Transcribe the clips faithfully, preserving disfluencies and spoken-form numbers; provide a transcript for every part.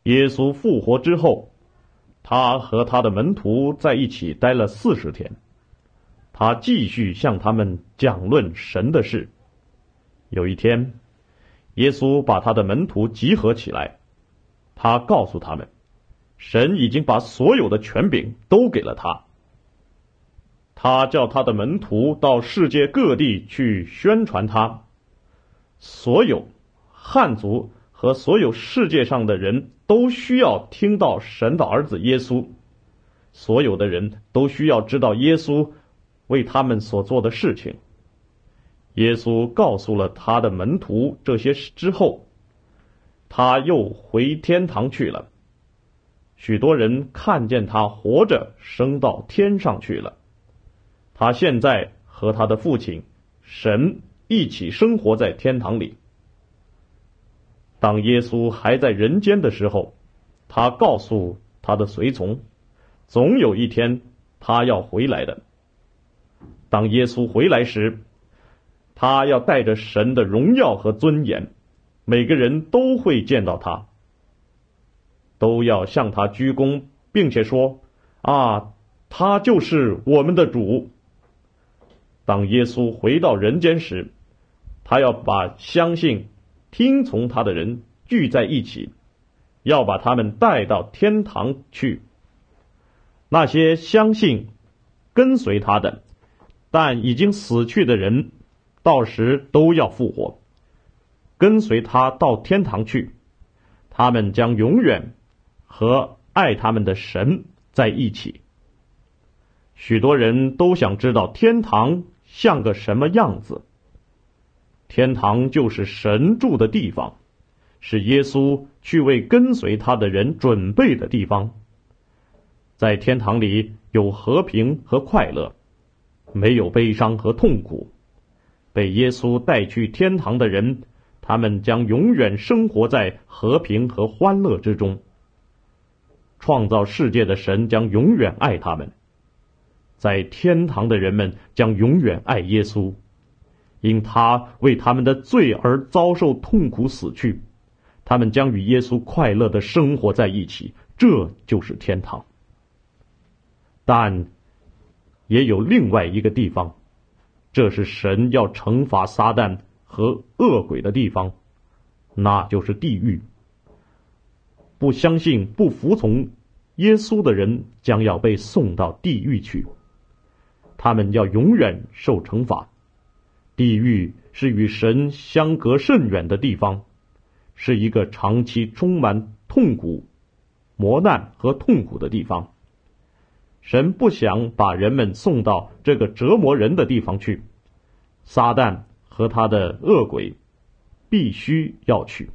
耶稣复活之后，他和他的门徒在一起待了四十天，他继续向他们讲论神的事。有一天，耶稣把他的门徒集合起来，他告诉他们，神已经把所有的权柄都给了他。他叫他的门徒到世界各地去宣传他，所有汉族和所有世界上的人都需要听到神的儿子耶稣，所有的人都需要知道耶稣为他们所做的事情。耶稣告诉了他的门徒这些事之后，他又回天堂去了。许多人看见他活着升到天上去了。他现在和他的父亲神一起生活在天堂里。当耶稣还在人间的时候，他告诉他的随从，总有一天他要回来的。当耶稣回来时，他要带着神的荣耀和尊严，每个人都会见到他，都要向他鞠躬，并且说，啊，他就是我们的主。当耶稣回到人间时，他要把相信听从他的人聚在一起，要把他们带到天堂去。那些相信跟随他的但已经死去的人，到时都要复活，跟随他到天堂去。他们将永远和爱他们的神在一起。许多人都想知道天堂像个什么样子。天堂就是神住的地方，是耶稣去为跟随他的人准备的地方。在天堂里有和平和快乐，没有悲伤和痛苦。被耶稣带去天堂的人，他们将永远生活在和平和欢乐之中。创造世界的神将永远爱他们。在天堂的人们将永远爱耶稣，因他为他们的罪而遭受痛苦死去。他们将与耶稣快乐地生活在一起，这就是天堂。但也有另外一个地方，这是神要惩罚撒旦和恶鬼的地方，那就是地狱。不相信、不服从耶稣的人将要被送到地狱去，他们要永远受惩罚。地狱是与神相隔甚远的地方，是一个长期充满痛苦、磨难和痛苦的地方。神不想把人们送到这个折磨人的地方去，撒旦和他的恶鬼必须要去。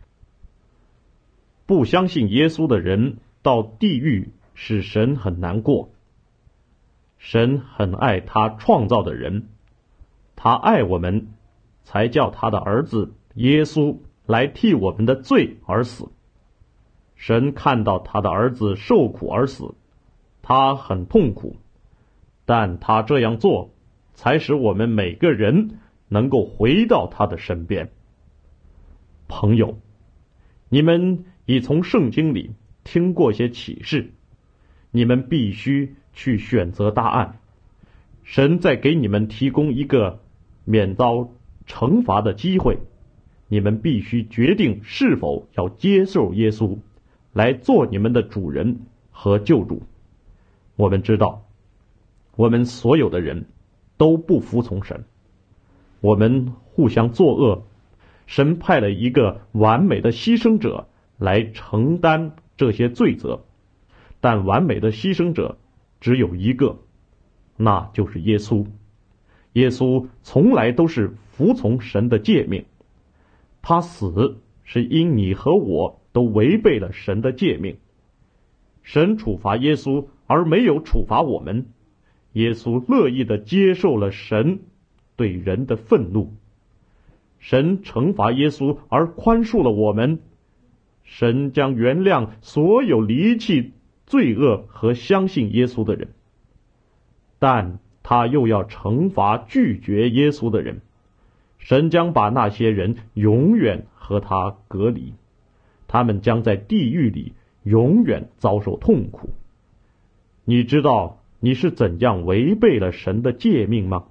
不相信耶稣的人到地狱使神很难过。神很爱他创造的人，他爱我们，才叫他的儿子耶稣来替我们的罪而死。神看到他的儿子受苦而死，他很痛苦，但他这样做才使我们每个人能够回到他的身边。朋友，你们已从圣经里听过些启示，你们必须去选择答案。神在给你们提供一个免遭惩罚的机会，你们必须决定是否要接受耶稣来做你们的主人和救主。我们知道，我们所有的人都不服从神，我们互相作恶。神派了一个完美的牺牲者来承担这些罪责，但完美的牺牲者只有一个，那就是耶稣。耶稣从来都是服从神的诫命，他死是因你和我都违背了神的诫命。神处罚耶稣而没有处罚我们，耶稣乐意地接受了神对人的愤怒。神惩罚耶稣而宽恕了我们，神将原谅所有离弃罪恶和相信耶稣的人，但他又要惩罚拒绝耶稣的人。神将把那些人永远和他隔离， 他们将在地狱里永远遭受痛苦。你知道你是怎样违背了神的诫命吗？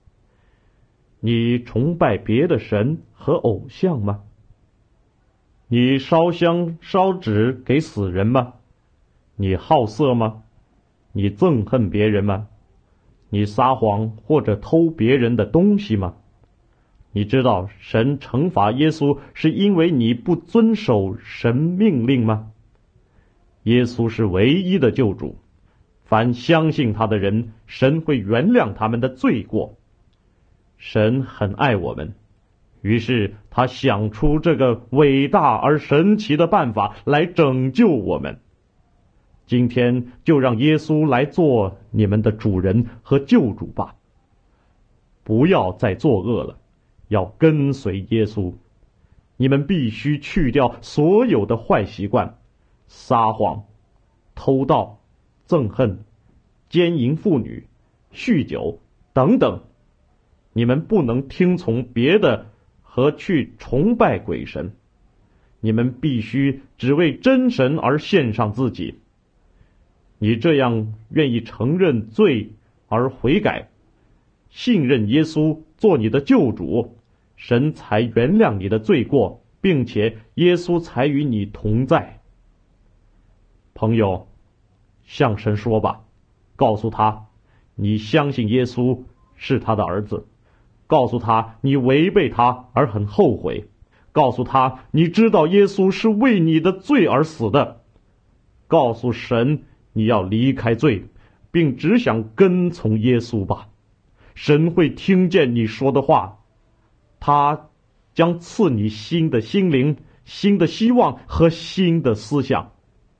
你崇拜别的神和偶像吗？你烧香烧纸给死人吗？你好色吗？你憎恨别人吗？你撒谎或者偷别人的东西吗？你知道神惩罚耶稣是因为你不遵守神命令吗？耶稣是唯一的救主，凡相信他的人，神会原谅他们的罪过。神很爱我们，于是他想出这个伟大而神奇的办法来拯救我们。今天就让耶稣来做你们的主人和救主吧。不要再作恶了，要跟随耶稣。你们必须去掉所有的坏习惯，撒谎、偷盗、憎恨、奸淫妇女、酗酒等等。你们不能听从别的和去崇拜鬼神，你们必须只为真神而献上自己。你这样愿意承认罪而悔改，信任耶稣做你的救主，神才原谅你的罪过，并且耶稣才与你同在。朋友，向神说吧，告诉他你相信耶稣是他的儿子，告诉他你违背他而很后悔，告诉他你知道耶稣是为你的罪而死的，告诉神你要离开罪，并只想跟从耶稣吧。神会听见你说的话，他将赐你新的心灵、新的希望和新的思想。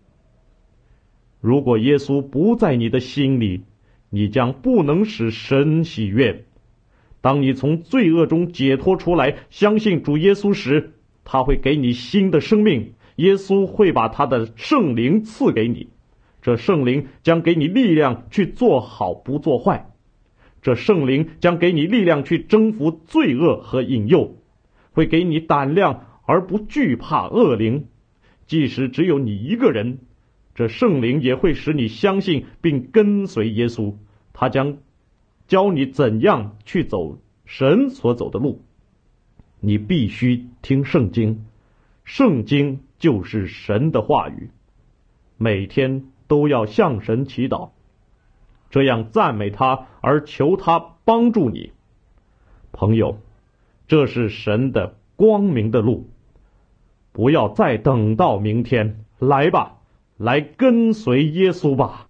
如果耶稣不在你的心里，你将不能使神喜悦。当你从罪恶中解脱出来，相信主耶稣时，他会给你新的生命，耶稣会把他的圣灵赐给你。这圣灵将给你力量去做好不做坏，这圣灵将给你力量去征服罪恶和引诱，会给你胆量而不惧怕恶灵。即使只有你一个人，这圣灵也会使你相信并跟随耶稣，他将教你怎样去走神所走的路。你必须听圣经，圣经就是神的话语，每天都要向神祈祷，这样赞美他而求他帮助你。朋友，这是神的光明的路，不要再等到明天，来吧，来跟随耶稣吧。